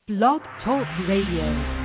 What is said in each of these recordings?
Blog Talk Radio.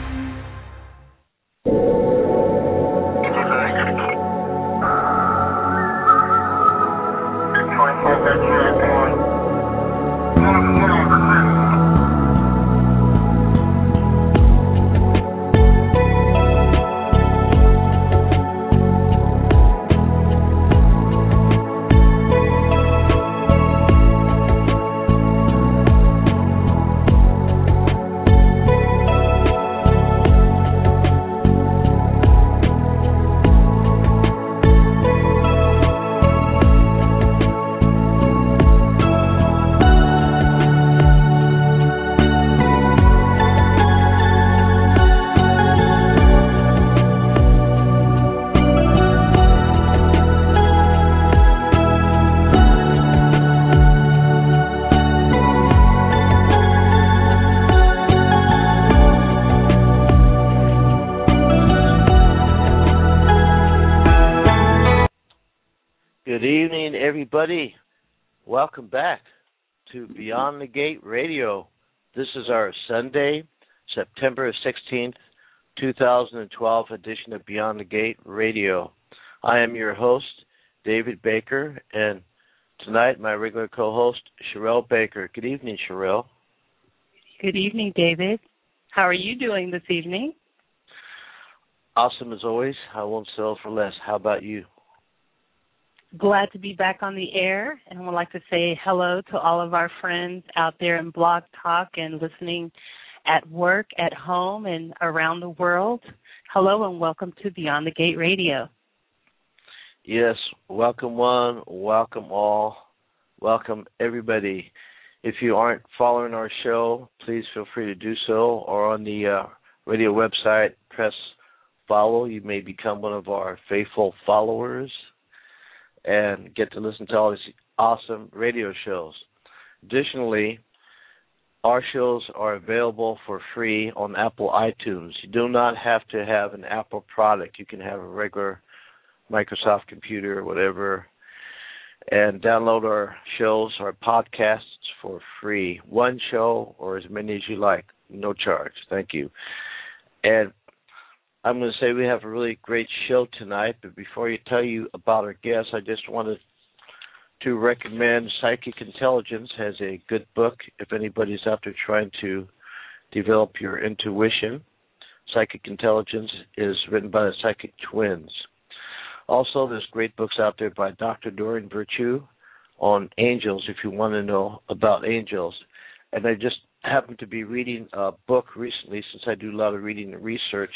Everybody, welcome back to Beyond the Gate Radio. This is our Sunday, September 16th, 2012 edition of Beyond the Gate Radio. I am your host, David Baker, and tonight my regular co-host, Sherelle Baker. Good evening, Sherelle. Good evening, David. How are you doing this evening? Awesome as always. I won't settle for less. How about you? Glad to be back on the air, and I would like to say hello to all of our friends out there in Blog Talk and listening at work, at home, and around the world. Hello and welcome to Beyond the Gate Radio. Yes, welcome one, welcome all, welcome everybody. If you aren't following our show, please feel free to do so, or on the radio website, press follow. You may become one of our faithful followers and get to listen to all these awesome radio shows. Additionally, our shows are available for free on Apple iTunes. You do not have to have an Apple product. You can have a regular Microsoft computer or whatever, and download our shows, our podcasts for free. One show or as many as you like, no charge. Thank you. And I'm going to say we have a really great show tonight, but before I tell you about our guests, I just wanted to recommend Psychic Intelligence has a good book if anybody's out there trying to develop your intuition. Psychic Intelligence is written by the Psychic Twins. Also, there's great books out there by Dr. Doreen Virtue on angels if you want to know about angels. And I just happened to be reading a book recently, since I do a lot of reading and research.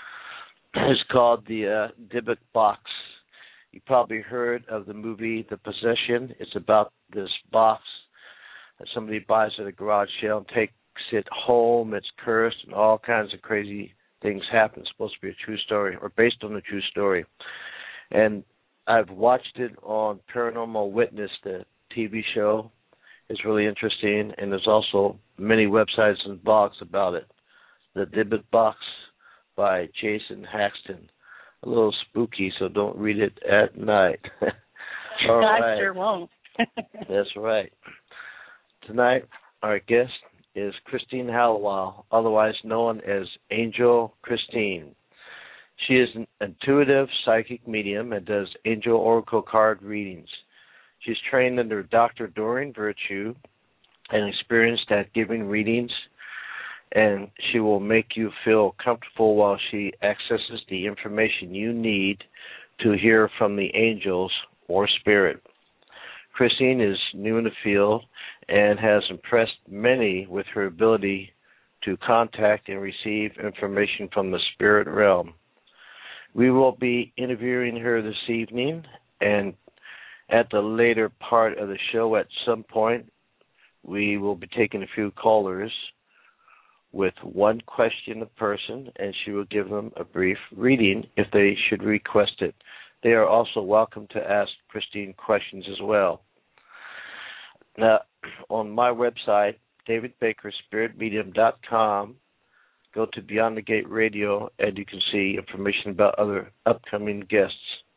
It's called the Dybbuk Box. You probably heard of the movie The Possession. It's about this box that somebody buys at a garage sale and takes it home. It's cursed and all kinds of crazy things happen. It's supposed to be a true story or based on a true story. And I've watched it on Paranormal Witness, the TV show. It's really interesting, and there's also many websites and blogs about it. The Dybbuk Box by Jason Haxton. A little spooky, so don't read it at night. All right. I sure won't. That's right. Tonight, our guest is Christine Hallowell, otherwise known as Angel Christine. She is an intuitive psychic medium and does angel oracle card readings. She's trained under Dr. Doreen Virtue and experienced at giving readings, and she will make you feel comfortable while she accesses the information you need to hear from the angels or spirit. Christine is new in the field and has impressed many with her ability to contact and receive information from the spirit realm. We will be interviewing her this evening, and at the later part of the show at some point, we will be taking a few callers with one question a person, and she will give them a brief reading if they should request it. They are also welcome to ask Christine questions as well. Now, on my website, davidbakerspiritmedium.com, go to Beyond the Gate Radio, and you can see information about other upcoming guests.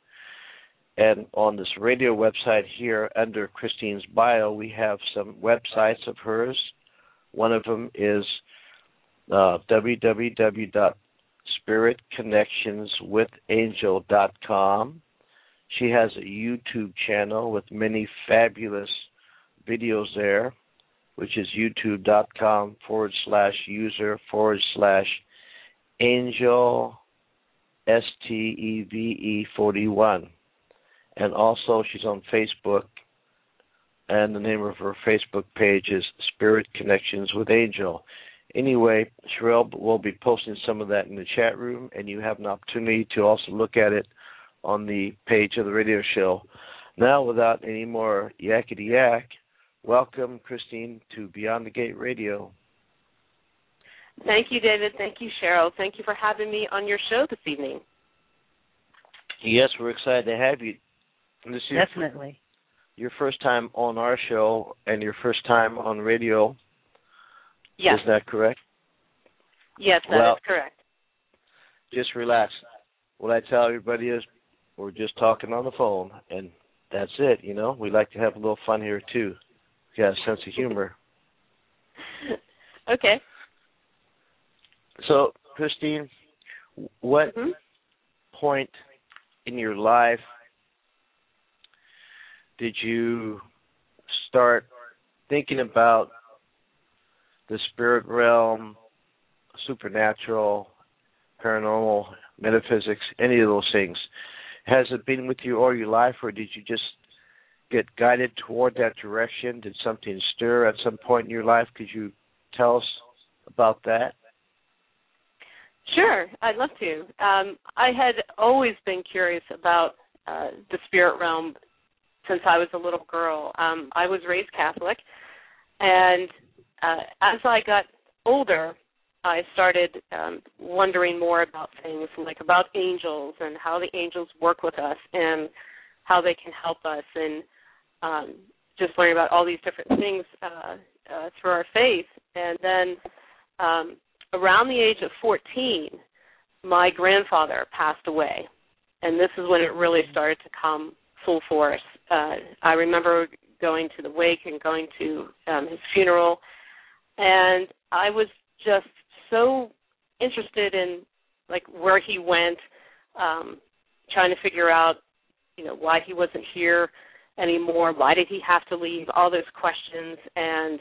And on this radio website here, under Christine's bio, we have some websites of hers. One of them is www.spiritconnectionswithangel.com. She has a YouTube channel with many fabulous videos there, which is youtube.com/user/angel STEVE41. And also she's on Facebook, and the name of her Facebook page is Spirit Connections with Angel. Anyway, Sherelle will be posting some of that in the chat room, and you have an opportunity to also look at it on the page of the radio show. Now, without any more yakety-yak, welcome, Christine, to Beyond the Gate Radio. Thank you, David. Thank you, Cheryl. Thank you for having me on your show this evening. Yes, we're excited to have you. This is Definitely. Your first time on our show and your first time on radio. Yes. Is that correct? Yes, that is correct. Just relax. What I tell everybody is we're just talking on the phone, and that's it, you know. We like to have a little fun here, too. We got a sense of humor. Okay. So, Christine, what point in your life did you start thinking about the spirit realm, supernatural, paranormal, metaphysics, any of those things? Has it been with you all your life, or did you just get guided toward that direction? Did something stir at some point in your life? Could you tell us about that? Sure, I'd love to. I had always been curious about the spirit realm since I was a little girl. I was raised Catholic, and as I got older, I started wondering more about things like about angels and how the angels work with us and how they can help us, and just learning about all these different things through our faith. And then around the age of 14, my grandfather passed away, and this is when it really started to come full force. I remember going to the wake and going to his funeral, and I was just so interested in like where he went, trying to figure out, you know, why he wasn't here anymore, why did he have to leave, all those questions. And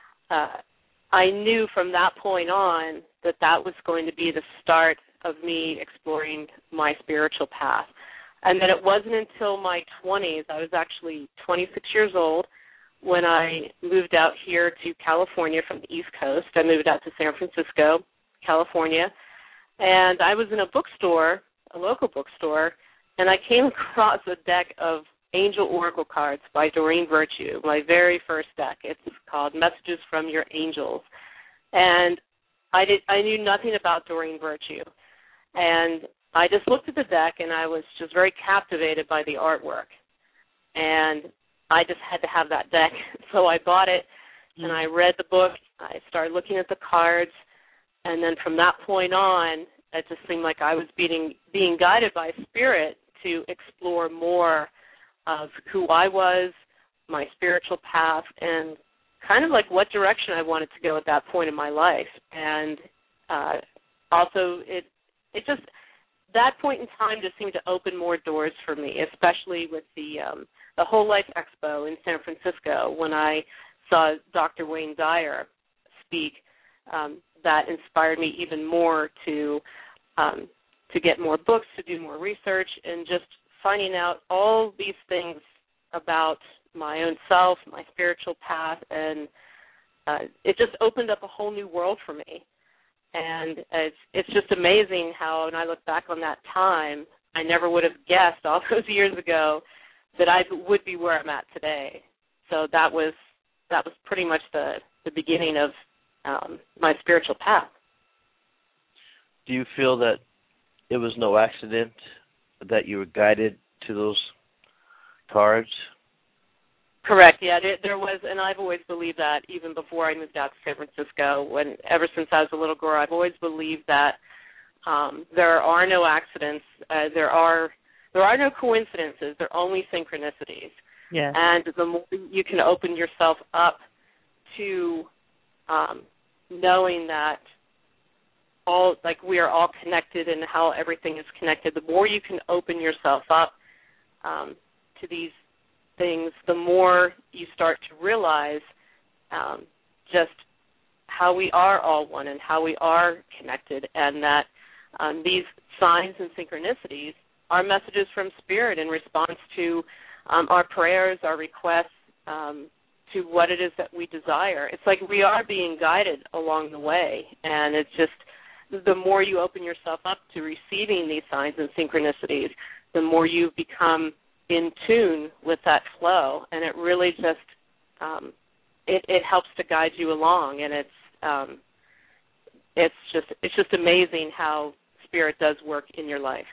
I knew from that point on that that was going to be the start of me exploring my spiritual path. And then it wasn't until my 20s, I was actually 26 years old, when I moved out here to California from the East Coast. I moved out to San Francisco, California, and I was in a bookstore, a local bookstore, and I came across a deck of Angel Oracle cards by Doreen Virtue, my very first deck. It's called Messages from Your Angels. And I knew nothing about Doreen Virtue. And I just looked at the deck, and I was just very captivated by the artwork. And I just had to have that deck. So I bought it, and I read the book. I started looking at the cards. And then from that point on, it just seemed like I was being guided by Spirit to explore more of who I was, my spiritual path, and kind of like what direction I wanted to go at that point in my life. And also it just, that point in time just seemed to open more doors for me, especially with the Whole Life Expo in San Francisco when I saw Dr. Wayne Dyer speak. That inspired me even more to get more books, to do more research, and just finding out all these things about my own self, my spiritual path, and it just opened up a whole new world for me. And it's just amazing how, when I look back on that time, I never would have guessed all those years ago that I would be where I'm at today. So that was pretty much the beginning of my spiritual path. Do you feel that it was no accident that you were guided to those cards? Correct, yeah, there was, and I've always believed that even before I moved out to San Francisco. Ever since I was a little girl, I've always believed that there are no accidents, there are no coincidences, there are only synchronicities. Yeah. And the more you can open yourself up to knowing that all, like, we are all connected and how everything is connected, the more you can open yourself up to these things, the more you start to realize just how we are all one and how we are connected, and that these signs and synchronicities are messages from Spirit in response to our prayers, our requests, to what it is that we desire. It's like we are being guided along the way, and it's just the more you open yourself up to receiving these signs and synchronicities, the more you become in tune with that flow, and it really just it helps to guide you along, and it's just amazing how Spirit does work in your life.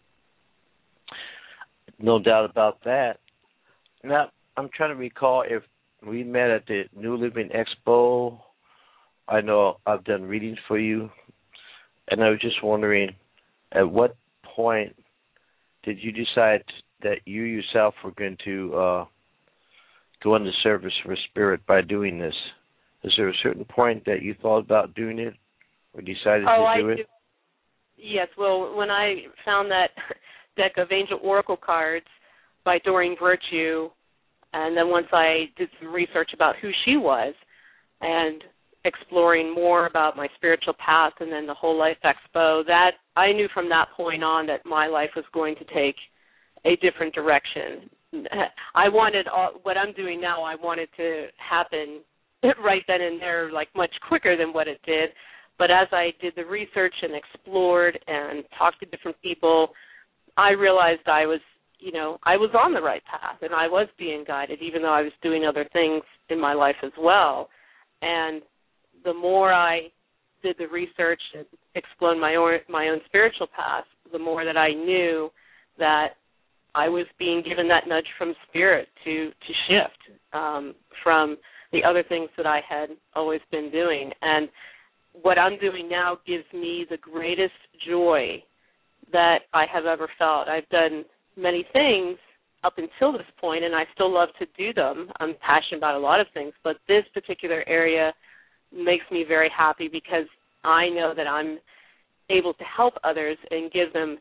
No doubt about that. Now, I'm trying to recall if we met at the New Living Expo. I know I've done readings for you, and I was just wondering, at what point did you decide that you yourself were going to go into service for Spirit by doing this? Is there a certain point that you thought about doing it or decided to do it? Yes. Well, when I found that deck of Angel Oracle cards by Doreen Virtue, and then once I did some research about who she was and exploring more about my spiritual path and then the Whole Life Expo, that I knew from that point on that my life was going to take a different direction. I wanted what I'm doing now, I wanted to happen right then and there, like much quicker than what it did. But as I did the research and explored and talked to different people, I realized I was on the right path, and I was being guided, even though I was doing other things in my life as well. And the more I did the research and explored my own spiritual path, the more that I knew that I was being given that nudge from Spirit to shift from the other things that I had always been doing. And what I'm doing now gives me the greatest joy that I have ever felt. I've done many things up until this point, and I still love to do them. I'm passionate about a lot of things, but this particular area makes me very happy because I know that I'm able to help others and give them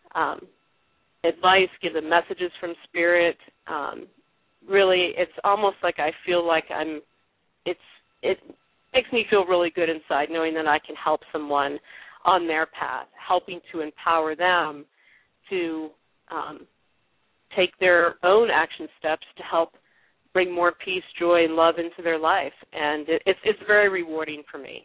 advice, give them messages from Spirit. Really, it's almost like I feel like it makes me feel really good inside knowing that I can help someone on their path, helping to empower them to take their own action steps to help bring more peace, joy, and love into their life. And it's very rewarding for me.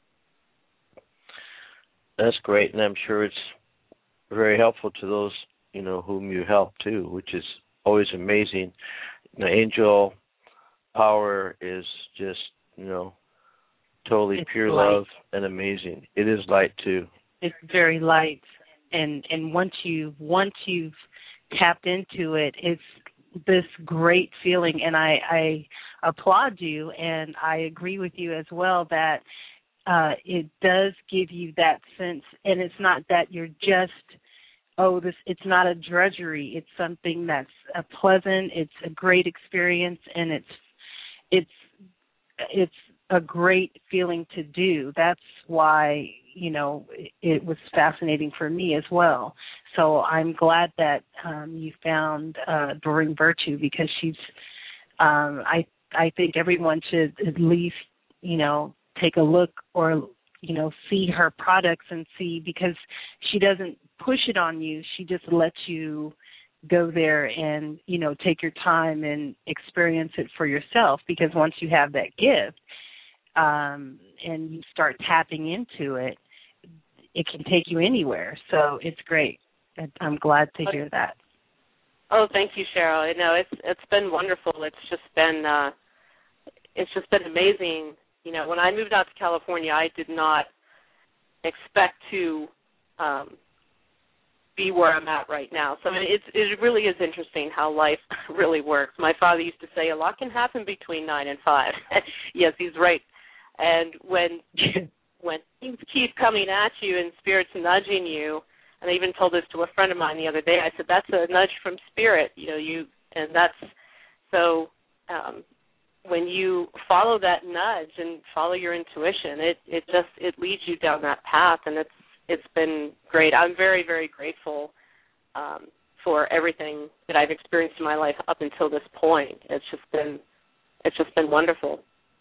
That's great, and I'm sure it's very helpful to those, whom you help too, which is always amazing. Angel power is just, totally it's pure light. love and amazing. It is light too. It's very light, and once you've tapped into it, it's this great feeling, and I applaud you, and I agree with you as well that it does give you that sense, and it's not that you're just, it's not a drudgery. It's something that's pleasant. It's a great experience, and it's a great feeling to do. That's why, it was fascinating for me as well. So I'm glad that you found Doreen Virtue, because she's, I think everyone should at least, take a look or, see her products and see, because she doesn't push it on you. She just lets you go there and, take your time and experience it for yourself, because once you have that gift and you start tapping into it, it can take you anywhere. So it's great. I'm glad to hear that. Oh, thank you, Cheryl. It's been wonderful. It's just been amazing. When I moved out to California, I did not expect to be where I'm at right now. So it really is interesting how life really works. My father used to say a lot can happen between 9 and 5. Yes, he's right. And when things keep coming at you and Spirit's nudging you, and I even told this to a friend of mine the other day, I said, that's a nudge from Spirit, and that's so when you follow that nudge and follow your intuition, it leads you down that path, and it's been great. I'm very, very grateful for everything that I've experienced in my life up until this point. It's just been wonderful.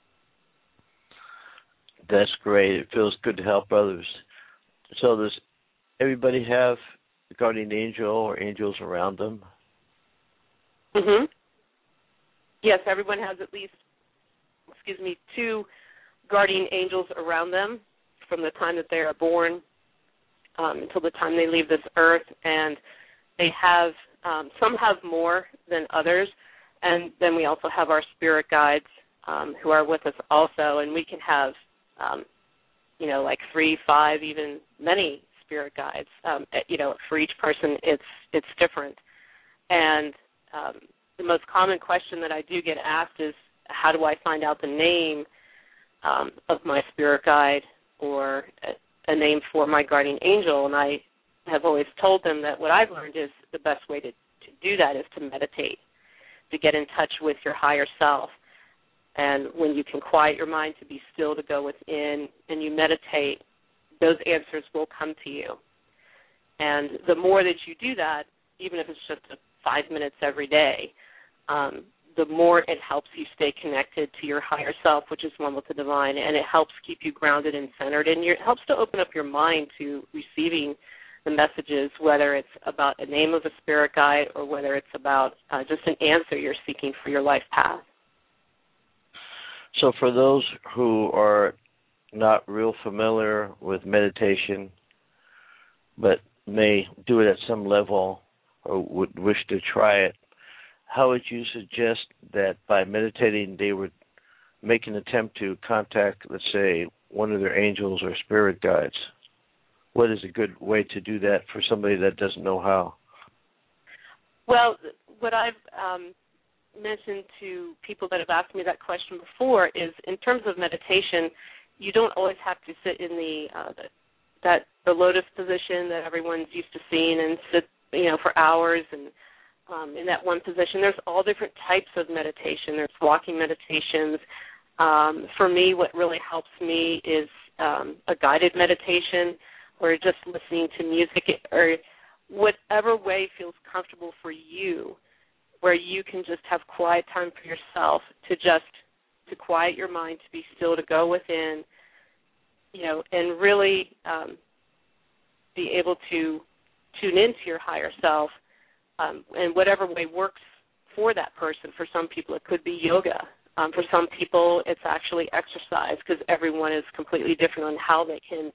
That's great. It feels good to help others. So does everybody have a guardian angel or angels around them? Mhm. Yes, everyone has at least, 2 guardian angels around them from the time that they are born until the time they leave this earth, and they have, some have more than others, and then we also have our spirit guides who are with us also, and we can have, like 3, 5, even many spirit guides. For each person, it's different. And the most common question that I do get asked is, how do I find out the name of my spirit guide or a name for my guardian angel? And I have always told them that what I've learned is the best way to do that is to meditate, to get in touch with your higher self. And when you can quiet your mind to be still, to go within, and you meditate, those answers will come to you. And the more that you do that, even if it's just 5 minutes every day, the more it helps you stay connected to your higher self, which is one with the divine, and it helps keep you grounded and centered, and it helps to open up your mind to receiving the messages, whether it's about a name of a spirit guide or whether it's about just an answer you're seeking for your life path. So for those who are not real familiar with meditation but may do it at some level or would wish to try it, how would you suggest that by meditating they would make an attempt to contact, let's say, one of their angels or spirit guides? What is a good way to do that for somebody that doesn't know how? Well, what I've mentioned to people that have asked me that question before is, in terms of meditation, you don't always have to sit in the lotus position that everyone's used to seeing and sit, for hours and in that one position. There's all different types of meditation. There's walking meditations. For me, what really helps me is a guided meditation, or just listening to music, or whatever way feels comfortable for you, where you can just have quiet time for yourself to quiet your mind, to be still, to go within, and really be able to tune into your higher self, and whatever way works for that person. For some people, it could be yoga. For some people, it's actually exercise, because everyone is completely different on how they can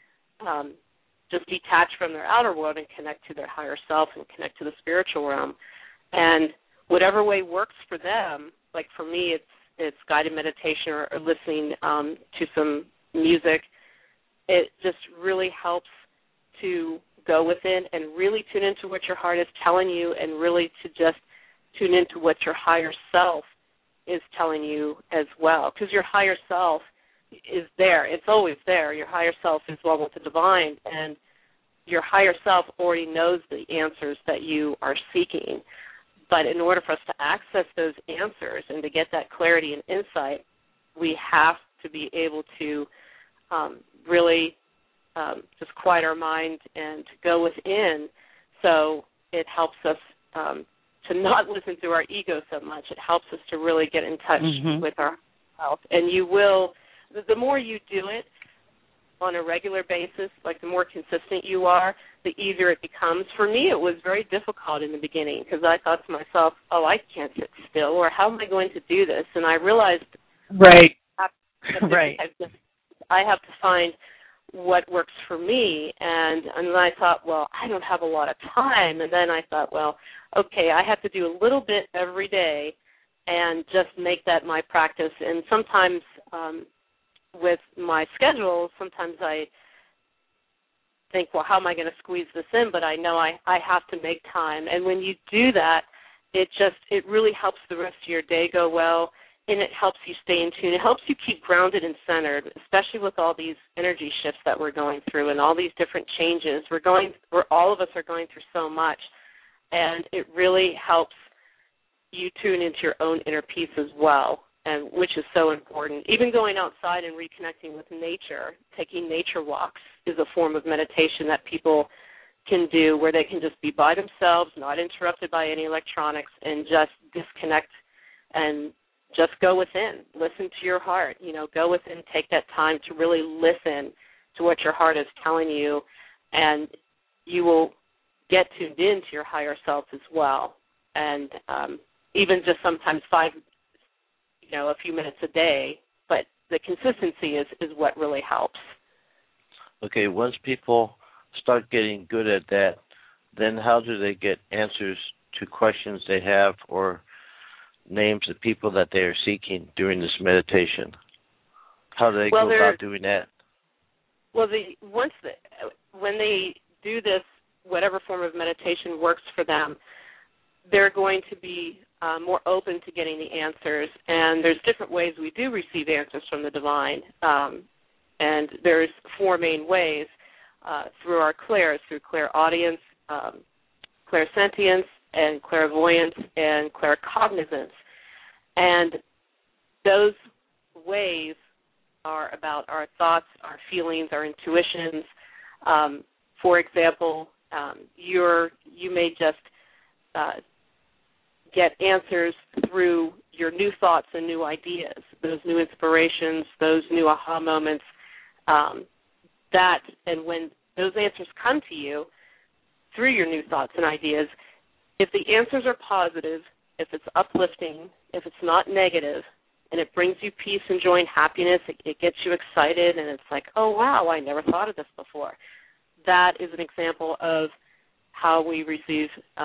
just detach from their outer world and connect to their higher self and connect to the spiritual realm. And whatever way works for them, like for me, it's guided meditation or listening to some music. It just really helps to go within and really tune into what your heart is telling you, and really to just tune into what your higher self is telling you as well, because your higher self is there. It's always there. Your higher self is one with the divine, and your higher self already knows the answers that you are seeking. But in order for us to access those answers and to get that clarity and insight, we have to be able to really just quiet our mind and to go within. So it helps us to not listen to our ego so much. It helps us to really get in touch with our self. And you will, the more you do it on a regular basis, like the more consistent you are, the easier it becomes. For me, it was very difficult in the beginning, because I thought to myself, I can't sit still, or how am I going to do this? And I realized right. I have to find what works for me. And then I thought, I don't have a lot of time. And then I thought, okay, I have to do a little bit every day and just make that my practice. And sometimes with my schedule, sometimes I think, how am I going to squeeze this in? But I know I have to make time. And when you do that, it really helps the rest of your day go well, and it helps you stay in tune. It helps you keep grounded and centered, especially with all these energy shifts that we're going through and all these different changes. All of us are going through so much, and it really helps you tune into your own inner peace as well. and which is so important. Even going outside and reconnecting with nature, taking nature walks is a form of meditation that people can do where they can just be by themselves, not interrupted by any electronics, and just disconnect and just go within. Listen to your heart. Go within, take that time to really listen to what your heart is telling you, and you will get tuned into your higher self as well. And even just sometimes a few minutes a day, but the consistency is what really helps. Okay, once people start getting good at that, then how do they get answers to questions they have or names of people that they are seeking during this meditation? How do they go about doing that? Well, when they do this, whatever form of meditation works for them, they're going to be more open to getting the answers. And there's different ways we do receive answers from the divine. And there's four main ways, through our clairs, through clairaudience, clairsentience, and clairvoyance, and claircognizance. And those ways are about our thoughts, our feelings, our intuitions. For example, you may just get answers through your new thoughts and new ideas, those new inspirations, those new aha moments. And when those answers come to you through your new thoughts and ideas, if the answers are positive, if it's uplifting, if it's not negative, and it brings you peace and joy and happiness, it gets you excited, and it's like, oh, wow, I never thought of this before. That is an example of how we receive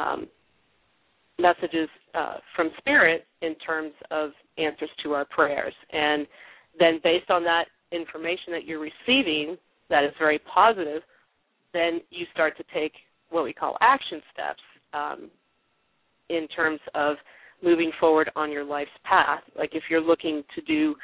messages from Spirit in terms of answers to our prayers. And then based on that information that you're receiving that is very positive, then you start to take what we call action steps in terms of moving forward on your life's path. Like if you're looking to do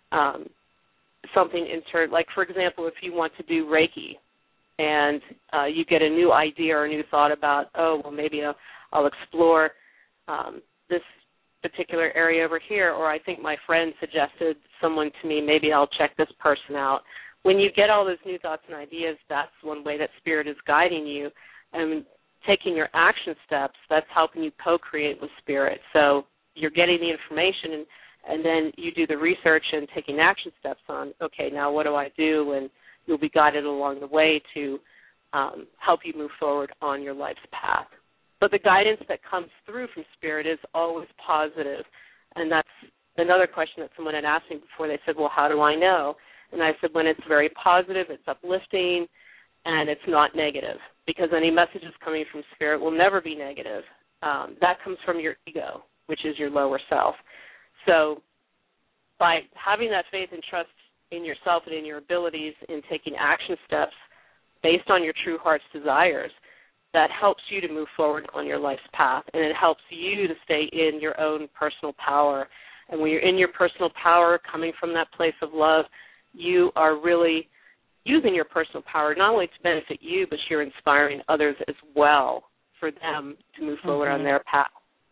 something like, for example, if you want to do Reiki and you get a new idea or a new thought about, maybe I'll explore this particular area over here, or I think my friend suggested someone to me, maybe I'll check this person out. When you get all those new thoughts and ideas, that's one way that Spirit is guiding you. And taking your action steps, that's helping you co-create with Spirit. So you're getting the information, and then you do the research and taking action steps on, okay, now what do I do? And you'll be guided along the way to help you move forward on your life's path. But the guidance that comes through from Spirit is always positive. And that's another question that someone had asked me before. They said, well, how do I know? And I said, when it's very positive, it's uplifting, and it's not negative, because any messages coming from Spirit will never be negative. That comes from your ego, which is your lower self. So by having that faith and trust in yourself and in your abilities in taking action steps based on your true heart's desires, that helps you to move forward on your life's path, and it helps you to stay in your own personal power. And when you're in your personal power, coming from that place of love, you are really using your personal power not only to benefit you, but you're inspiring others as well for them to move forward on their path.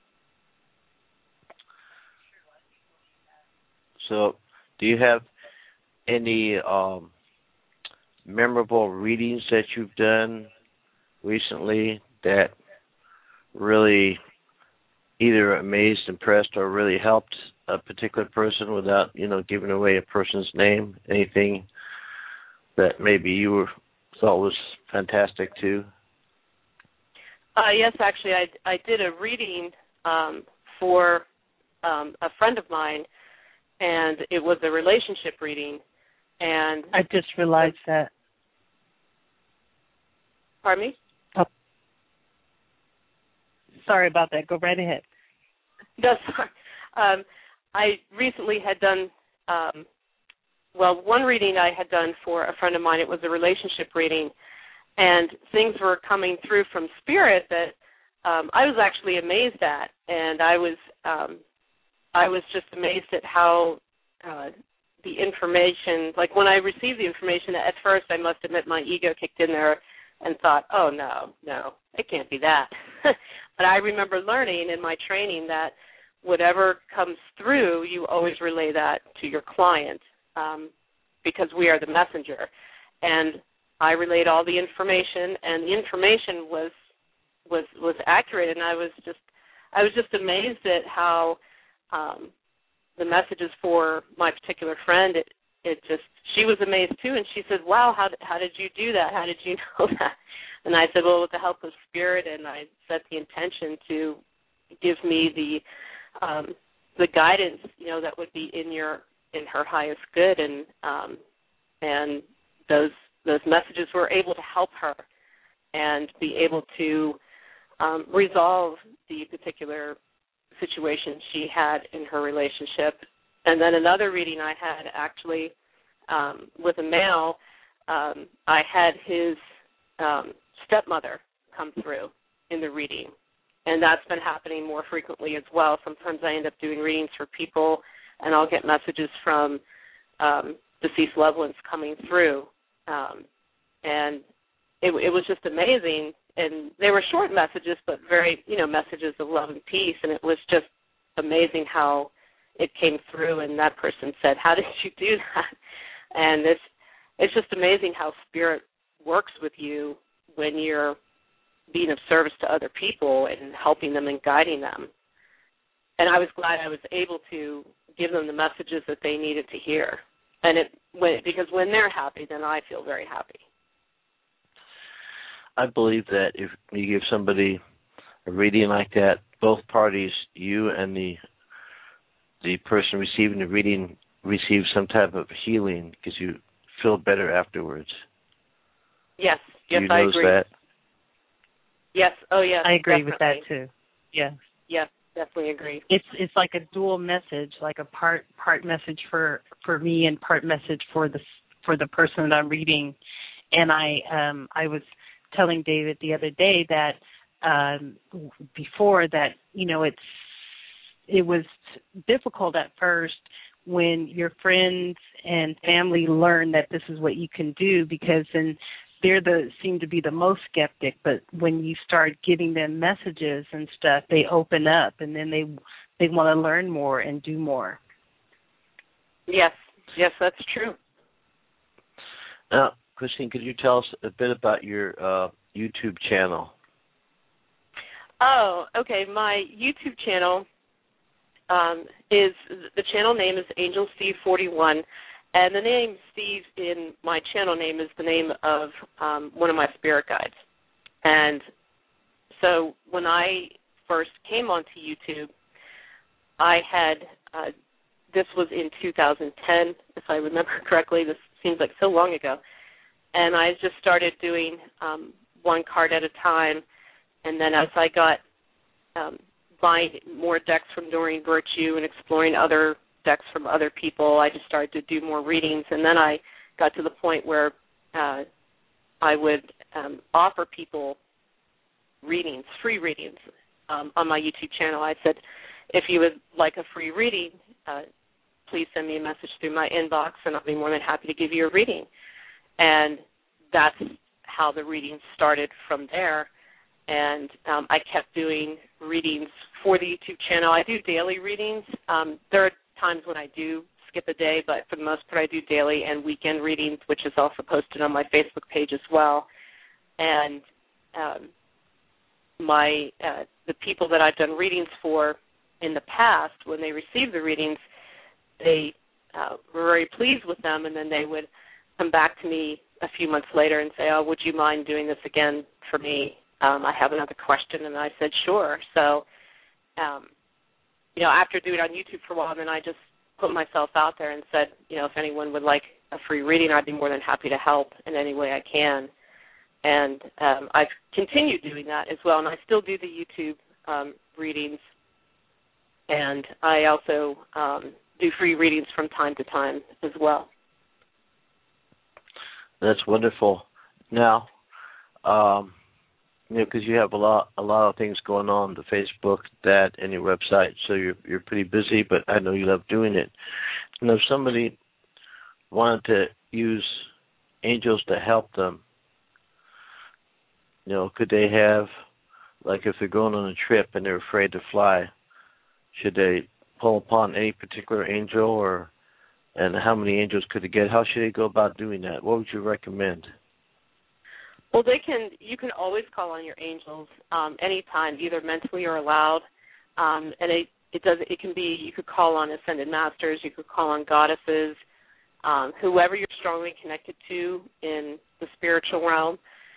So do you have any memorable readings that you've done recently that really either amazed, impressed, or really helped a particular person without, giving away a person's name? Anything that maybe you thought was fantastic too? Yes, actually, I did a reading for a friend of mine, and it was a relationship reading. And I just realized that. Pardon me? Oh. Sorry about that. Go right ahead. No, sorry. I recently had done, one reading I had done for a friend of mine. It was a relationship reading, and things were coming through from Spirit that I was actually amazed at, and I was just amazed at how the information, like when I received the information, at first I must admit my ego kicked in there and thought, oh, no, it can't be that. But I remember learning in my training that whatever comes through, you always relay that to your client because we are the messenger. And I relayed all the information, and the information was accurate, and I was just amazed at how the messages for my particular friend, she was amazed too, and she said, "Wow, how did you do that? How did you know that?" And I said, "Well, with the help of Spirit," and I set the intention to give me the guidance, that would be in her highest good, and those messages were able to help her and be able to resolve the particular situation she had in her relationship. And then another reading I had actually with a male, I had his stepmother come through in the reading. And that's been happening more frequently as well. Sometimes I end up doing readings for people, and I'll get messages from deceased loved ones coming through. And it was just amazing. And they were short messages, but very, messages of love and peace. And it was just amazing how it came through. And that person said, "How did you do that?" And it's just amazing how Spirit works with you when you're being of service to other people and helping them and guiding them. And I was glad I was able to give them the messages that they needed to hear. And because when they're happy, then I feel very happy. I believe that if you give somebody a reading like that, both parties, you and the person receiving the reading, receive some type of healing because you feel better afterwards. Yes, I agree. That? Yes, oh yes. I agree definitely. with that too. Yes. Yes, definitely agree. It's like a dual message, like a part message for me and part message for the person that I'm reading. And I was telling David the other day that before that, it was difficult at first when your friends and family learn that this is what you can do, because then seem to be the most skeptic. But when you start giving them messages and stuff, they open up, and then they want to learn more and do more. Yes, that's true. Now, Christine, could you tell us a bit about your YouTube channel? Oh, okay. My YouTube channel the channel name is Angel Steve 41, and the name Steve in my channel name is the name of one of my spirit guides. And so when I first came onto YouTube, I had this was in 2010, if I remember correctly. This seems like so long ago. And I just started doing one card at a time. And then as I got buying more decks from Doreen Virtue and exploring other decks from other people, I just started to do more readings. And then I got to the point where I would offer people readings, free readings, on my YouTube channel. I said, if you would like a free reading, please send me a message through my inbox, and I'll be more than happy to give you a reading. And that's how the readings started from there. And I kept doing readings for the YouTube channel. I do daily readings. There are times when I do skip a day, but for the most part I do daily and weekend readings, which is also posted on my Facebook page as well. And the people that I've done readings for in the past, when they received the readings, they were very pleased with them, and then they would come back to me a few months later and say, "Oh, would you mind doing this again for me? I have another question." And I said, "Sure." So, after doing it on YouTube for a while, then I just put myself out there and said, if anyone would like a free reading, I'd be more than happy to help in any way I can. And I've continued doing that as well, and I still do the YouTube readings, and I also do free readings from time to time as well. That's wonderful. Now, because you have a lot of things going on, the Facebook, that, and your website, so you're pretty busy, but I know you love doing it. And if somebody wanted to use angels to help them, could they have, like if they're going on a trip and they're afraid to fly, Should they pull upon any particular angel, and how many angels could they get? How should they go about doing that? What would you recommend? Well, you can always call on your angels anytime, either mentally or aloud. And it can be, you could call on ascended masters, you could call on goddesses, whoever you're strongly connected to in the spiritual realm.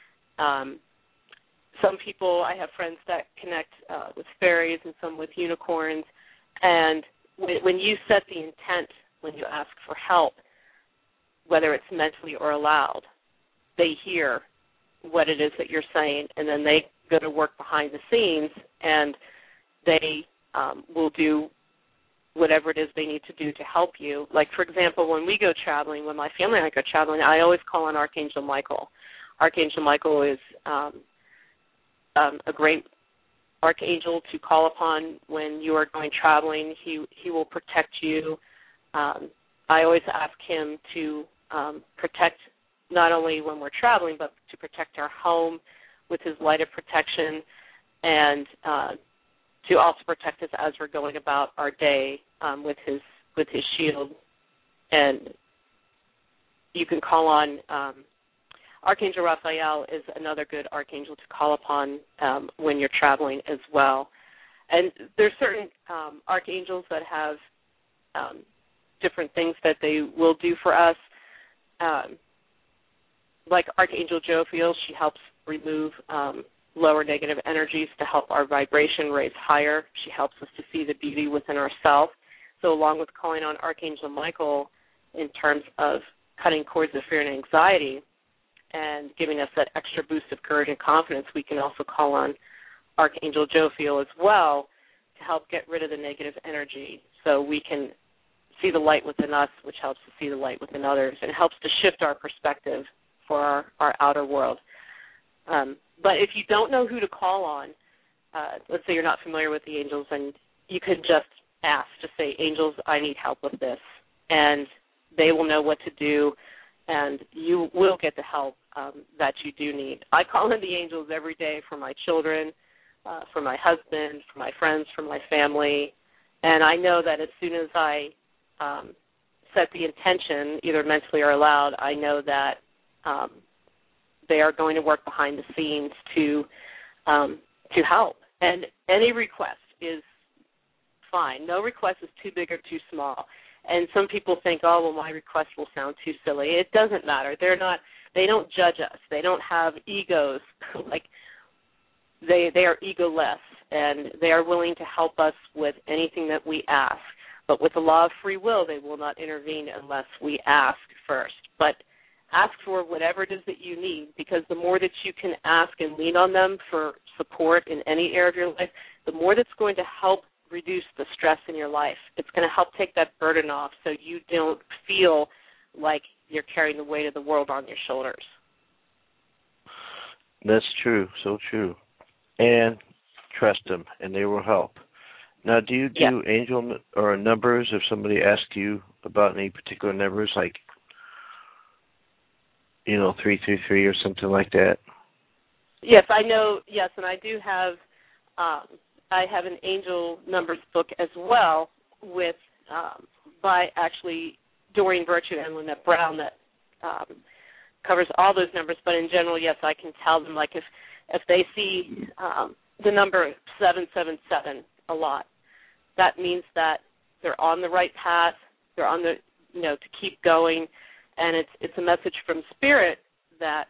Some people, I have friends that connect with fairies and some with unicorns. And when you set the intent, when you ask for help, whether it's mentally or aloud, they hear what it is that you're saying, and then they go to work behind the scenes, and they will do whatever it is they need to do to help you. Like, for example, when we go traveling, when my family and I go traveling, I always call on Archangel Michael. Archangel Michael is a great archangel to call upon when you are going traveling. He will protect you. I always ask him to protect not only when we're traveling, but to protect our home with his light of protection, and to also protect us as we're going about our day with his shield. And you can call on Archangel Raphael is another good archangel to call upon when you're traveling as well. And there's certain archangels that have different things that they will do for us. Like Archangel Jophiel, she helps remove lower negative energies to help our vibration raise higher. She helps us to see the beauty within ourselves. So along with calling on Archangel Michael in terms of cutting cords of fear and anxiety and giving us that extra boost of courage and confidence, we can also call on Archangel Jophiel as well to help get rid of the negative energy so we can see the light within us, which helps to see the light within others, and helps to shift our perspective for our outer world. But if you don't know who to call on, let's say you're not familiar with the angels, and you could just ask, just say, angels, I need help with this, and they will know what to do, and you will get the help that you do need. I call in the angels every day for my children, for my husband, for my friends, for my family, and I know that as soon as I set the intention, either mentally or aloud, I know that they are going to work behind the scenes to help. And any request is fine. No request is too big or too small. And some people think, oh, well, my request will sound too silly. It doesn't matter. They don't judge us. They don't have egos. Like they are egoless, and they are willing to help us with anything that we ask. But with the law of free will, they will not intervene unless we ask first. But ask for whatever it is that you need, because the more that you can ask and lean on them for support in any area of your life, the more that's going to help reduce the stress in your life. It's going to help take that burden off so you don't feel like you're carrying the weight of the world on your shoulders. That's true, so true. And trust them, and they will help. Now, do you do angel or numbers if somebody asks you about any particular numbers, like 333 or something like that? Yes, I know. Yes, and I do have. I have an angel numbers book as well with by actually Doreen Virtue and Lynette Brown that covers all those numbers. But in general, yes, I can tell them, like if they see the number 777 a lot, that means that they're on the right path. They're on the to keep going. And it's a message from Spirit that,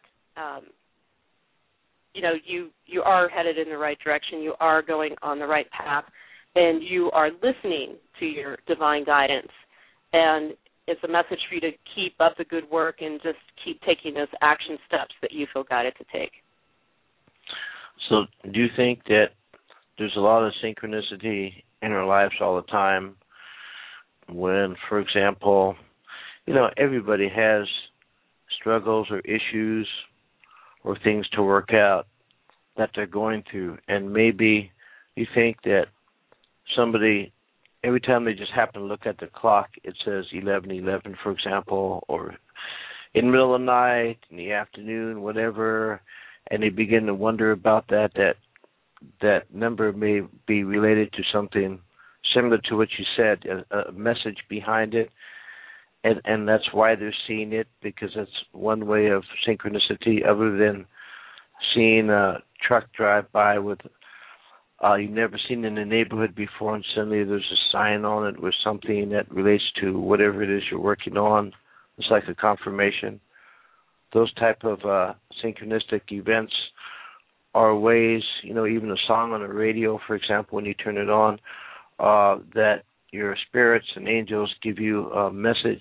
you are headed in the right direction. You are going on the right path, and you are listening to your divine guidance. And it's a message for you to keep up the good work and just keep taking those action steps that you feel guided to take. So do you think that there's a lot of synchronicity in our lives all the time when, for example, everybody has struggles or issues or things to work out that they're going through. And maybe you think that somebody, every time they just happen to look at the clock, it says 11:11, for example, or in the middle of the night, in the afternoon, whatever, and they begin to wonder about that number may be related to something similar to what you said, a message behind it, and that's why they're seeing it, because that's one way of synchronicity, other than seeing a truck drive by with you've never seen in the neighborhood before, and suddenly there's a sign on it with something that relates to whatever it is you're working on. It's like a confirmation. Those type of synchronistic events are ways, even a song on the radio, for example, when you turn it on, that your spirits and angels give you a message.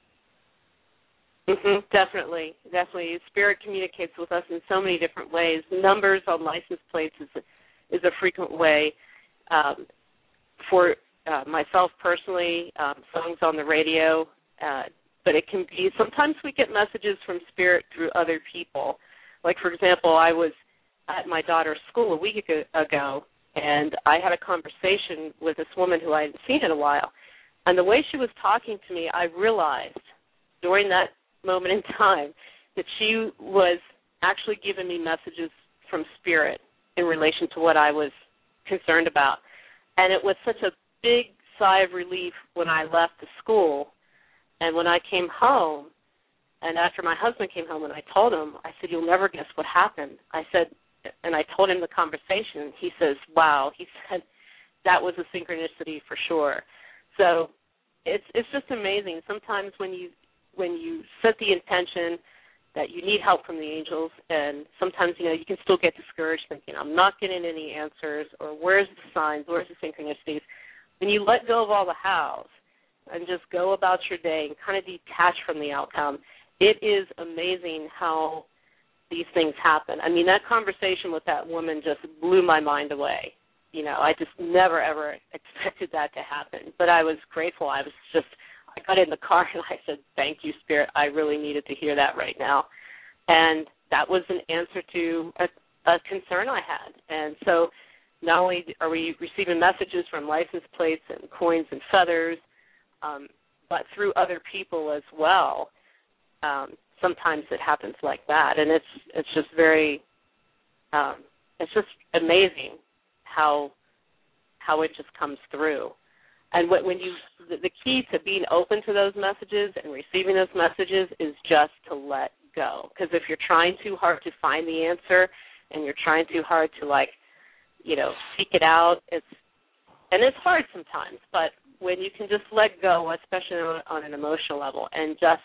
Definitely. Spirit communicates with us in so many different ways. Numbers on license plates is a frequent way. For myself personally, songs on the radio, but it can be, sometimes we get messages from Spirit through other people. Like, for example, I was at my daughter's school a week ago, and I had a conversation with this woman who I hadn't seen in a while. And the way she was talking to me, I realized during that moment in time that she was actually giving me messages from Spirit in relation to what I was concerned about. And it was such a big sigh of relief when I left the school. And when I came home, and after my husband came home and I told him, I said, "You'll never guess what happened." I said, and I told him the conversation. He says, "Wow." He said, "That was a synchronicity for sure." So it's just amazing. Sometimes when you set the intention that you need help from the angels, and sometimes, you can still get discouraged thinking, I'm not getting any answers, or where's the signs, where's the synchronicities? When you let go of all the hows and just go about your day and kind of detach from the outcome, it is amazing how these things happen. I mean, that conversation with that woman just blew my mind away. I just never, ever expected that to happen. But I was grateful. I got in the car and I said, "Thank you, Spirit. I really needed to hear that right now." And that was an answer to a concern I had. And so not only are we receiving messages from license plates and coins and feathers, but through other people as well. Sometimes it happens like that, and it's just very, it's just amazing how it just comes through. And when the key to being open to those messages and receiving those messages is just to let go. Because if you're trying too hard to find the answer, and you're trying too hard to seek it out, it's hard sometimes. But when you can just let go, especially on an emotional level, and just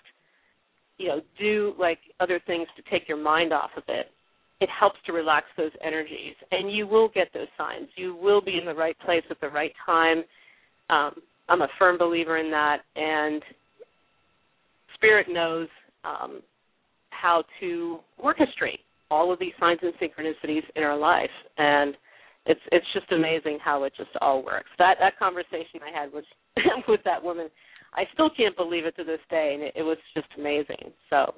do other things to take your mind off of it, it helps to relax those energies, and you will get those signs. You will be in the right place at the right time. I'm a firm believer in that, and Spirit knows how to orchestrate all of these signs and synchronicities in our life, and it's just amazing how it just all works. That conversation I had with that woman, I still can't believe it to this day, and it was just amazing. So,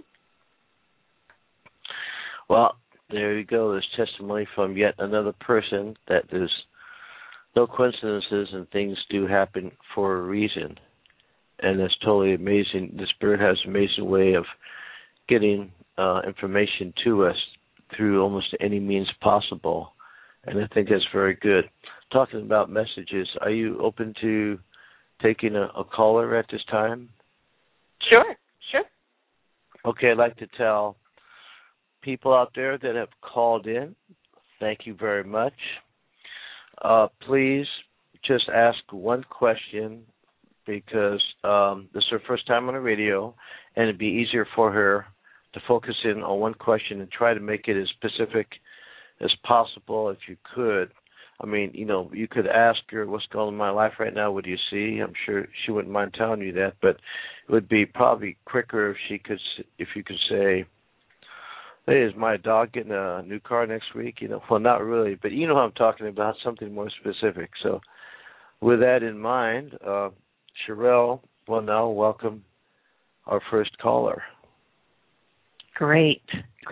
well, there you go. There's testimony from yet another person that there's no coincidences, and things do happen for a reason, and that's totally amazing. The Spirit has an amazing way of getting information to us through almost any means possible, and I think that's very good. Talking about messages, are you open to taking a caller at this time? Sure. Okay, I'd like to tell people out there that have called in, thank you very much. Please just ask one question, because this is her first time on the radio, and it'd be easier for her to focus in on one question and try to make it as specific as possible if you could. I mean, you could ask her, what's going on in my life right now? What do you see? I'm sure she wouldn't mind telling you that, but it would be probably quicker if you could say, "Hey, is my dog getting a new car next week?" Well, not really, but you know what I'm talking about, something more specific. So with that in mind, Sherelle, well, now welcome our first caller. Great.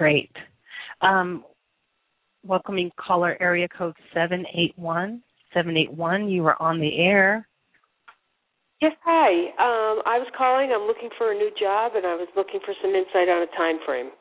Welcoming caller area code 781. 781, you are on the air. Yes, hi. I was calling. I'm looking for a new job, and I was looking for some insight on a time frame.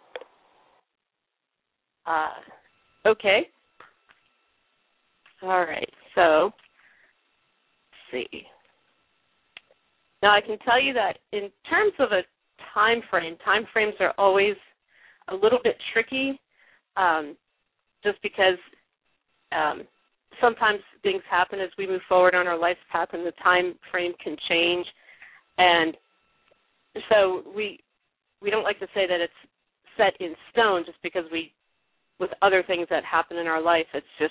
Okay. All right. So see. Now, I can tell you that in terms of a time frames are always a little bit tricky, just because sometimes things happen as we move forward on our life's path, and the time frame can change. And so we don't like to say that it's set in stone, just because with other things that happen in our life, it's just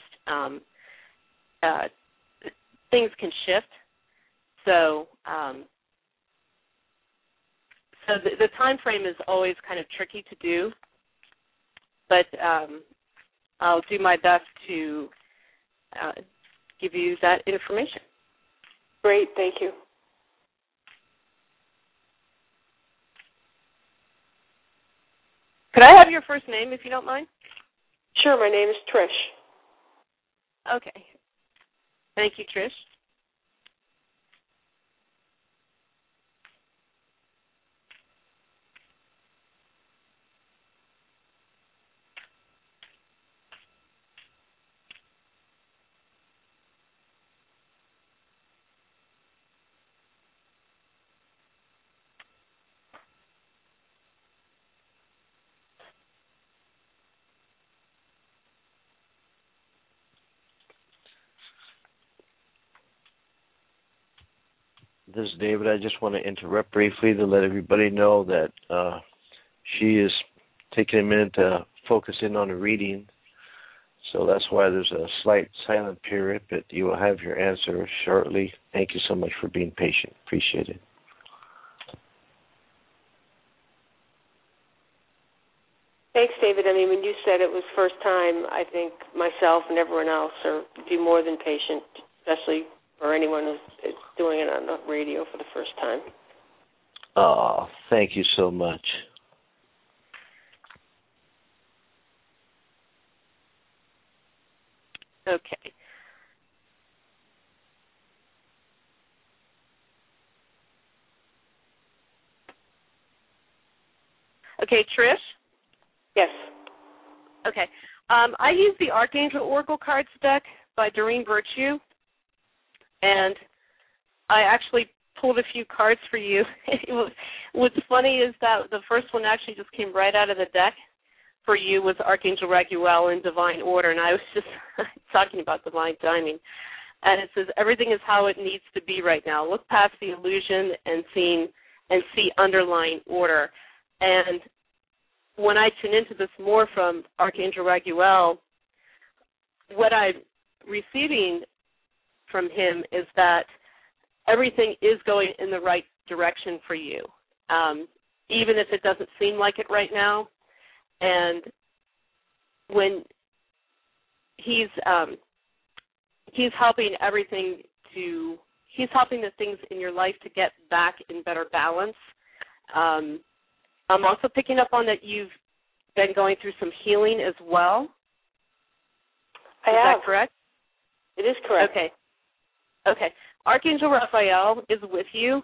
things can shift. So the time frame is always kind of tricky to do, but I'll do my best to give you that information. Great, thank you. Could I have your first name, if you don't mind? Sure, my name is Trish. Okay. Thank you, Trish. This is David. I just want to interrupt briefly to let everybody know that she is taking a minute to focus in on the reading. So that's why there's a slight silent period, but you will have your answer shortly. Thank you so much for being patient. Appreciate it. Thanks, David. I mean, when you said it was first time, I think myself and everyone else are be more than patient, especially for anyone who's doing it on the radio for the first time. Oh, thank you so much. Okay. Okay, Trish? Yes. Okay. I use the Archangel Oracle Cards deck by Doreen Virtue, and I actually pulled a few cards for you. What's funny is that the first one actually just came right out of the deck for you was Archangel Raguel in Divine Order, and I was just talking about divine timing. And it says, everything is how it needs to be right now. Look past the illusion and see underlying order. And when I tune into this more from Archangel Raguel, what I'm receiving from him is that everything is going in the right direction for you, even if it doesn't seem like it right now. And when he's helping he's helping the things in your life to get back in better balance. I'm also picking up on that you've been going through some healing as well. Is that correct? It is correct. Okay. Archangel Raphael is with you.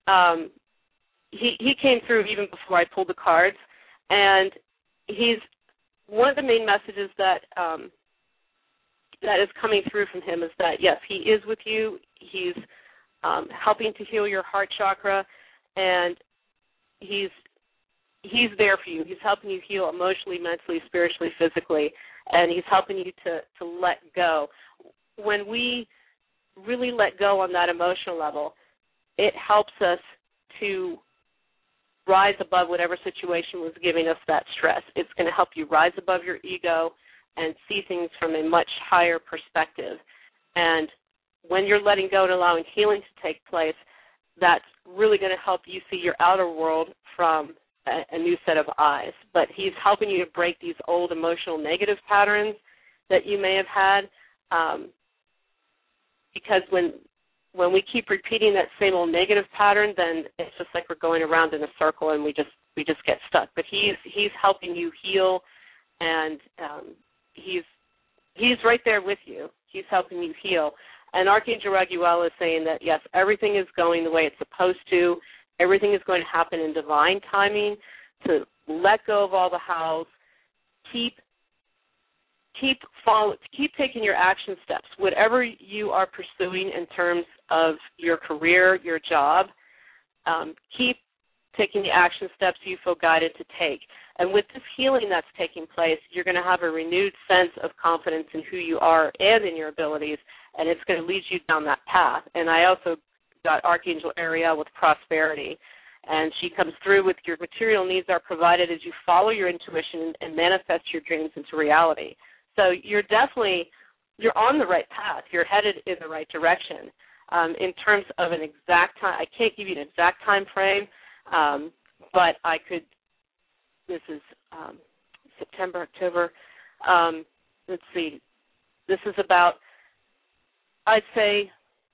He came through even before I pulled the cards, and he's one of the main messages that that is coming through from him is that, yes, he is with you. He's helping to heal your heart chakra, and he's there for you. He's helping you heal emotionally, mentally, spiritually, physically, and he's helping you to let go. When we really let go on that emotional level, it helps us to rise above whatever situation was giving us that stress. It's going to help you rise above your ego and see things from a much higher perspective. And when you're letting go and allowing healing to take place, that's really going to help you see your outer world from a new set of eyes. But he's helping you to break these old emotional negative patterns that you may have had, because when we keep repeating that same old negative pattern, then it's just like we're going around in a circle and we just get stuck. But he's helping you heal, and he's right there with you. He's helping you heal. And Archangel Raguel is saying that, yes, everything is going the way it's supposed to. Everything is going to happen in divine timing, to let go of all the hows, keep keep taking your action steps. Whatever you are pursuing in terms of your career, your job, keep taking the action steps you feel guided to take. And with this healing that's taking place, you're going to have a renewed sense of confidence in who you are and in your abilities, and it's going to lead you down that path. And I also got Archangel Ariel with prosperity, and she comes through with your material needs are provided as you follow your intuition and manifest your dreams into reality. So you're on the right path. You're headed in the right direction. In terms of an exact time, I can't give you an exact time frame, but I could. This is September, October. Let's see. This is about, I'd say,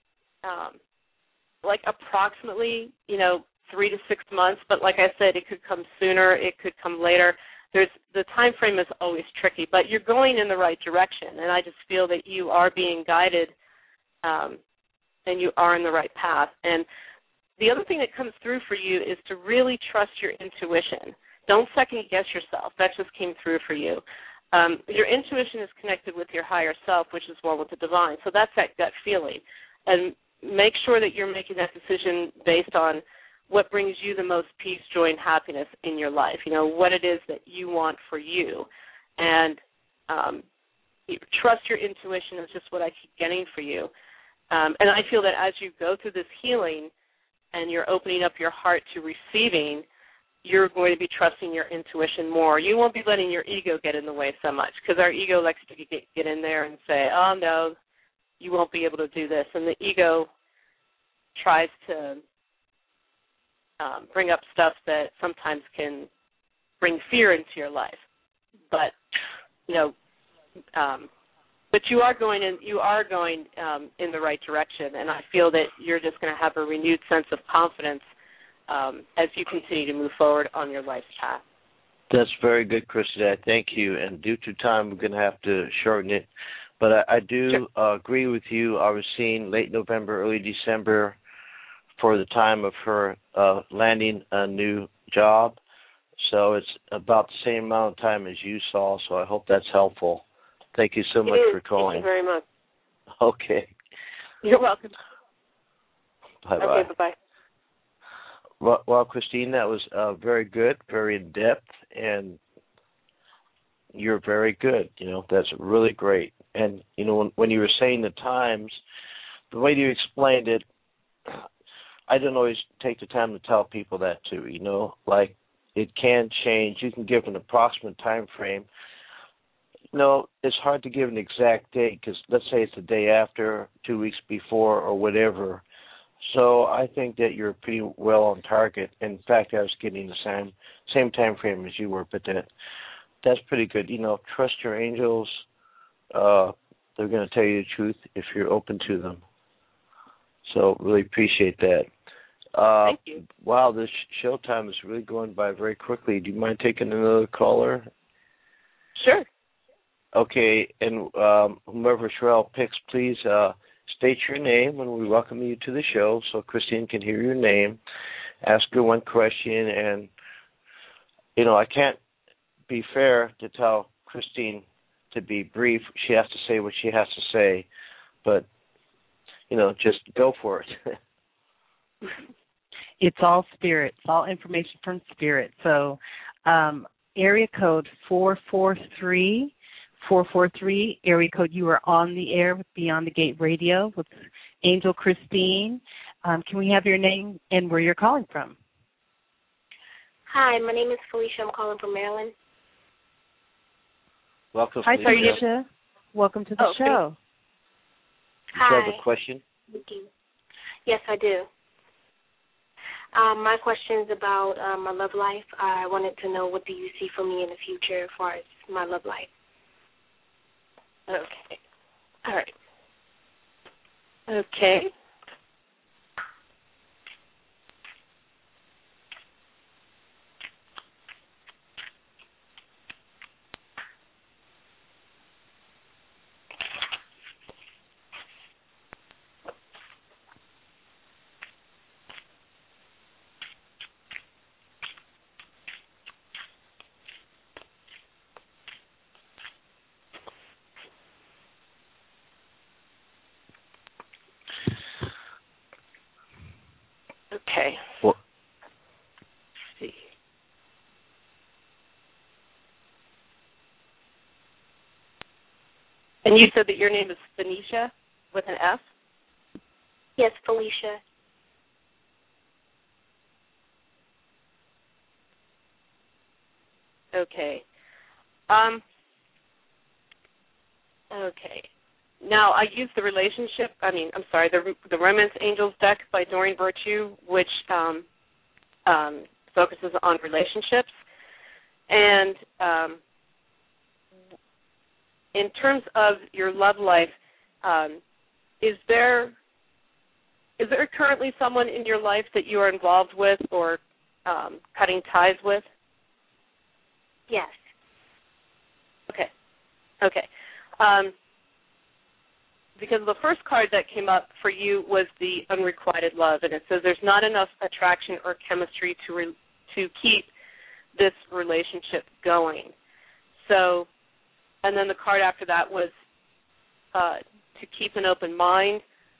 like approximately, 3 to 6 months. But like I said, it could come sooner. It could come later. The time frame is always tricky, but you're going in the right direction, and I just feel that you are being guided, and you are in the right path. And the other thing that comes through for you is to really trust your intuition. Don't second guess yourself. That just came through for you. Your intuition is connected with your higher self, which is one with the divine. So that's that gut feeling. And make sure that you're making that decision based on what brings you the most peace, joy, and happiness in your life, what it is that you want for you. And trust your intuition is just what I keep getting for you. And I feel that as you go through this healing and you're opening up your heart to receiving, you're going to be trusting your intuition more. You won't be letting your ego get in the way so much, because our ego likes to get in there and say, oh, no, you won't be able to do this. And the ego tries to bring up stuff that sometimes can bring fear into your life. But, but you are going in the right direction, and I feel that you're just going to have a renewed sense of confidence as you continue to move forward on your life's path. That's very good, Christy. I thank you. And due to time, we're going to have to shorten it. But I do agree with you. I was seeing late November, early December for the time of her landing a new job. So it's about the same amount of time as you saw, so I hope that's helpful. Thank you so much for calling. Thank you very much. Okay. You're welcome. Bye-bye. Okay, bye-bye. Well, Christine, that was very good, very in-depth, and you're very good. That's really great. And, when you were saying the times, the way you explained it, I don't always take the time to tell people that too, like it can change. You can give an approximate time frame. It's hard to give an exact date because let's say it's the day after, 2 weeks before, or whatever. So I think that you're pretty well on target. In fact, I was getting the same time frame as you were, but that's pretty good. Trust your angels. They're going to tell you the truth if you're open to them. So really appreciate that. Thank you. Wow, this show time is really going by very quickly. Do you mind taking another caller? Sure. Okay, and whomever Sherelle picks, please state your name when we welcome you to the show so Christine can hear your name. Ask her one question, and, I can't be fair to tell Christine to be brief. She has to say what she has to say, but, just go for it. It's all spirit. It's all information from spirit. So area code 443, area code, you are on the air with Beyond the Gate Radio with Angel Christine. Can we have your name and where you're calling from? Hi, my name is Felicia. I'm calling from Maryland. Welcome, Hi, Felicia. Felicia. Welcome to the show. Hi. Do you have a question? Thank you. Yes, I do. My question is about my love life. I wanted to know, what do you see for me in the future as far as my love life? Okay. All right. Okay. And you said that your name is Phoenicia with an F? Yes, Felicia. Okay. Okay. Now, I used the the Romance Angels deck by Doreen Virtue, which focuses on relationships. And in terms of your love life, is there currently someone in your life that you are involved with or cutting ties with? Yes. Okay. Because the first card that came up for you was the unrequited love, and it says there's not enough attraction or chemistry to keep this relationship going. So, and then the card after that was to keep an open mind,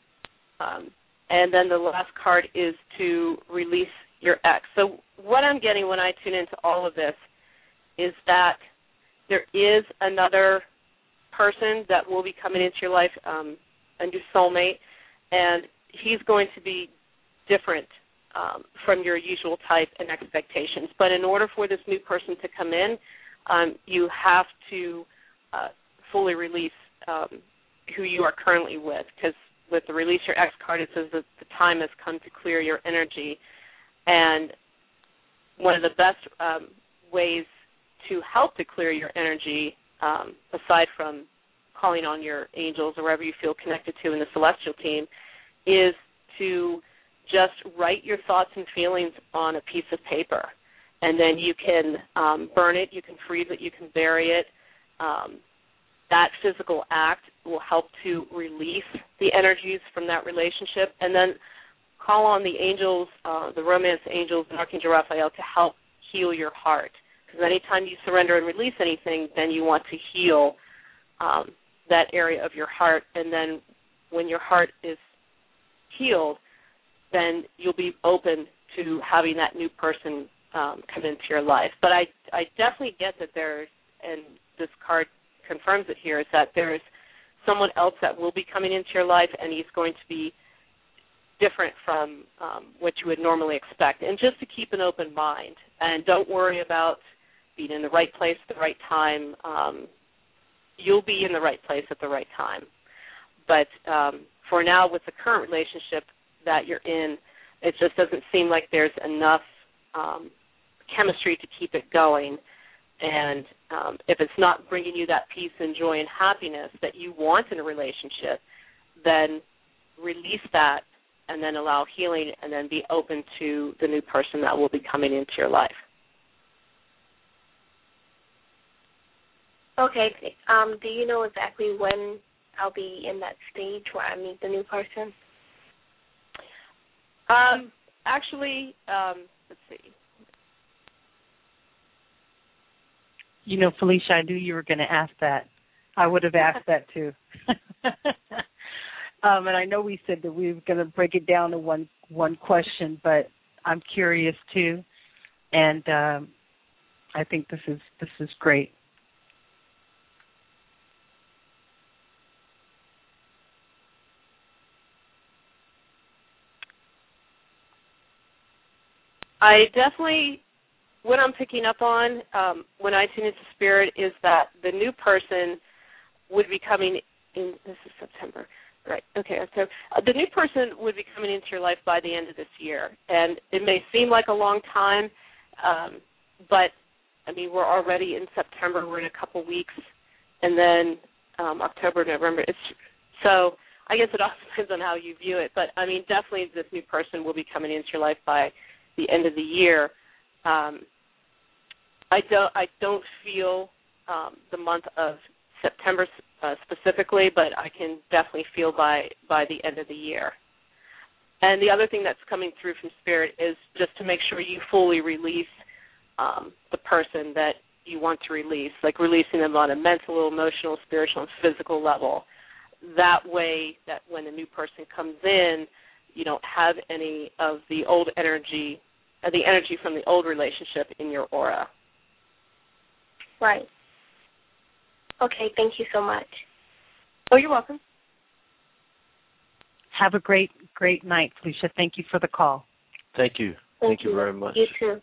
and then the last card is to release your ex. So what I'm getting when I tune into all of this is that there is another person that will be coming into your life, a new soulmate, and he's going to be different from your usual type and expectations. But in order for this new person to come in, you have to fully release who you are currently with, because with the Release Your Ex card, it says that the time has come to clear your energy. And one of the best ways to help to clear your energy, aside from calling on your angels or wherever you feel connected to in the celestial team, is to just write your thoughts and feelings on a piece of paper. And then you can burn it, you can freeze it, you can bury it. That physical act will help to release the energies from that relationship. And then call on the angels, the romance angels, and Archangel Raphael to help heal your heart. Because anytime you surrender and release anything, then you want to heal that area of your heart. And then when your heart is healed, then you'll be open to having that new person come into your life. But I definitely get that there's, and this card confirms it here, is that there's someone else that will be coming into your life, and he's going to be different from what you would normally expect. And just to keep an open mind, and don't worry about being in the right place at the right time. You'll be in the right place at the right time. But for now, with the current relationship that you're in, it just doesn't seem like there's enough chemistry to keep it going. And if it's not bringing you that peace and joy and happiness that you want in a relationship, then release that and then allow healing and then be open to the new person that will be coming into your life. Okay. Do you know exactly when I'll be in that stage where I meet the new person? Actually, let's see. You know, Felicia, I knew you were going to ask that. I would have asked that too. And I know we said that we were going to break it down to one question, but I'm curious too, and I think this is great. I definitely, what I'm picking up on when I tune into spirit is that the new person would be coming in, this is September, right, okay, so the new person would be coming into your life by the end of this year. And it may seem like a long time, but, I mean, we're already in September, we're in a couple weeks, and then October, November. So I guess it all depends on how you view it. But, I mean, definitely this new person will be coming into your life by the end of the year. I don't feel the month of September specifically, but I can definitely feel by the end of the year. And the other thing that's coming through from Spirit is just to make sure you fully release the person that you want to release, like releasing them on a mental, emotional, spiritual, and physical level. That way that when the new person comes in, you don't have any of the old energy, the energy from the old relationship in your aura. Right. Okay, thank you so much. Oh, you're welcome. Have a great night, Felicia. Thank you for the call. Thank you. Thank you very much. You too.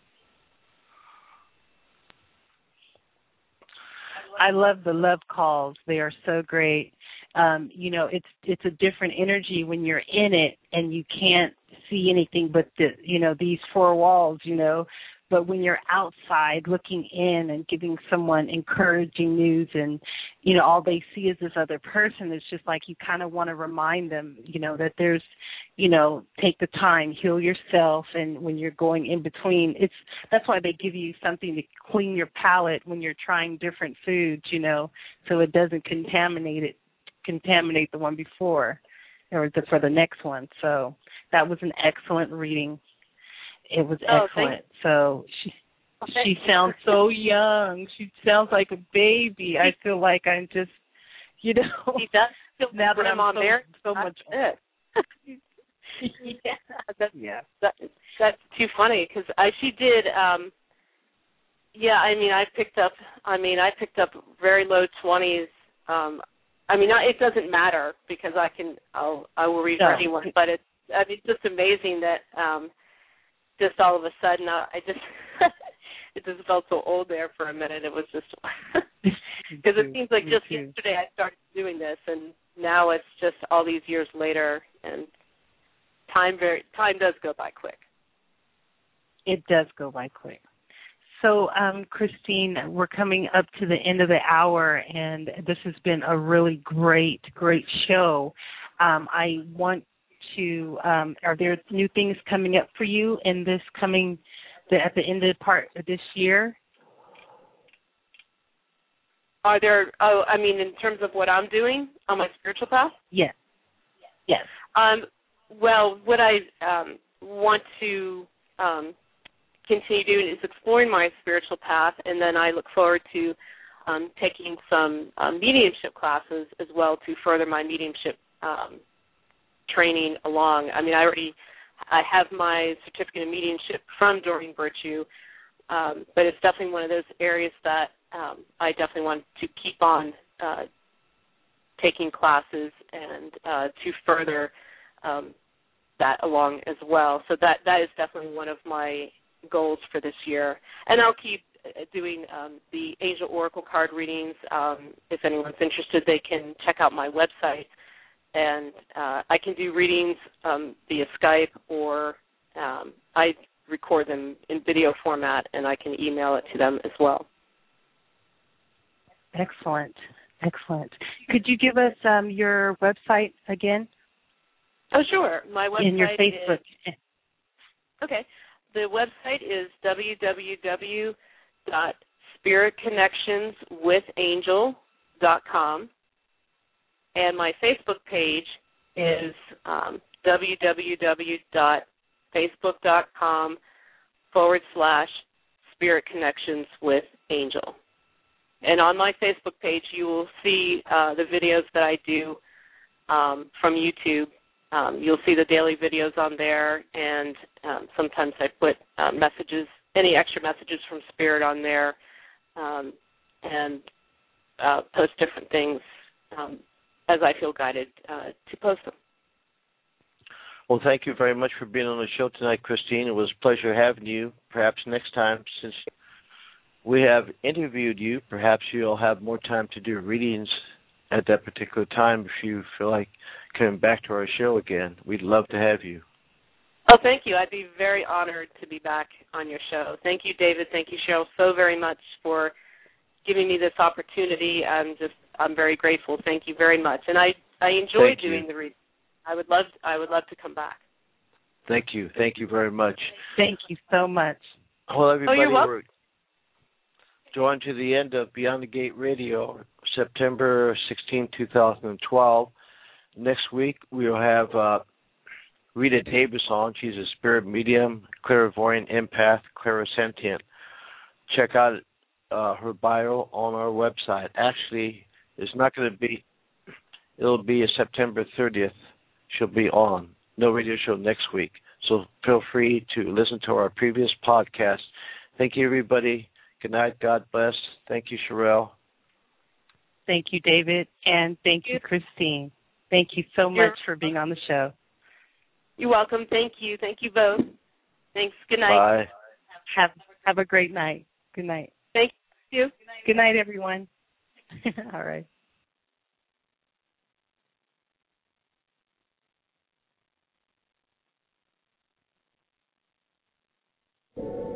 I love the love calls. They are so great. It's a different energy when you're in it and you can't see anything but these four walls, But when you're outside looking in and giving someone encouraging news and, all they see is this other person, it's just like you kind of want to remind them, that there's, take the time, heal yourself. And when you're going in between, that's why they give you something to clean your palate when you're trying different foods, so it doesn't contaminate the one before or for the next one. So that was an excellent reading. It was excellent. So she sounds so young. She sounds like a baby. I feel like I'm just, She does feel now that I'm so much. That's too funny because she did. I picked up very low 20s. It doesn't matter because I will read for anyone, but it's just amazing that just all of a sudden it just felt so old there for a minute. It was just because it seems like just yesterday I started doing this, and now it's just all these years later, and time does go by quick. It does go by quick. So, Christine, we're coming up to the end of the hour, and this has been a really great show. I want to, are there new things coming up for you in this at the end of part of this year? Are there, in terms of what I'm doing on my spiritual path? Yes. Well, what I want to continue doing is exploring my spiritual path, and then I look forward to taking some mediumship classes as well to further my mediumship training along. I have my certificate in mediumship from Doreen Virtue, but it's definitely one of those areas that I definitely want to keep on taking classes and to further that along as well. So that is definitely one of my goals for this year. And I'll keep doing the Angel Oracle card readings. If anyone's interested, they can check out my website. And I can do readings via Skype, or I record them in video format, and I can email it to them as well. Excellent. Could you give us your website again? Oh, sure. My website in your Facebook. Okay. The website is www.spiritconnectionswithangel.com. And my Facebook page is www.facebook.com/spiritconnectionswithangel. And on my Facebook page, you will see the videos that I do from YouTube. You'll see the daily videos on there, and sometimes I put any extra messages from Spirit on there, and post different things as I feel guided to post them. Well, thank you very much for being on the show tonight, Christine. It was a pleasure having you. Perhaps next time, since we have interviewed you, perhaps you'll have more time to do readings at that particular time if you feel like coming back to our show again. We'd love to have you. Oh, thank you. I'd be very honored to be back on your show. Thank you, David. Thank you, Cheryl, so very much for giving me this opportunity. I'm very grateful. Thank you very much. And I enjoy doing the reading. I would love to come back. Thank you. Thank you very much. Thank you so much. Well, everybody, you're welcome. We're drawing to the end of Beyond the Gate Radio, September 16, 2012. Next week, we'll have Rita Davis on. She's a spirit medium, clairvoyant, empath, clairsentient. Check out her bio on our website. Actually, it'll be September 30th. She'll be on. No radio show next week. So feel free to listen to our previous podcast. Thank you, everybody. Good night. God bless. Thank you, Sherelle. Thank you, David. And thank you, Christine. Thank you so much for being on the show. You're welcome. Thank you. Thank you both. Thanks. Good night. Bye. Have a great night. Good night. Thank you. Good night, everyone. All right.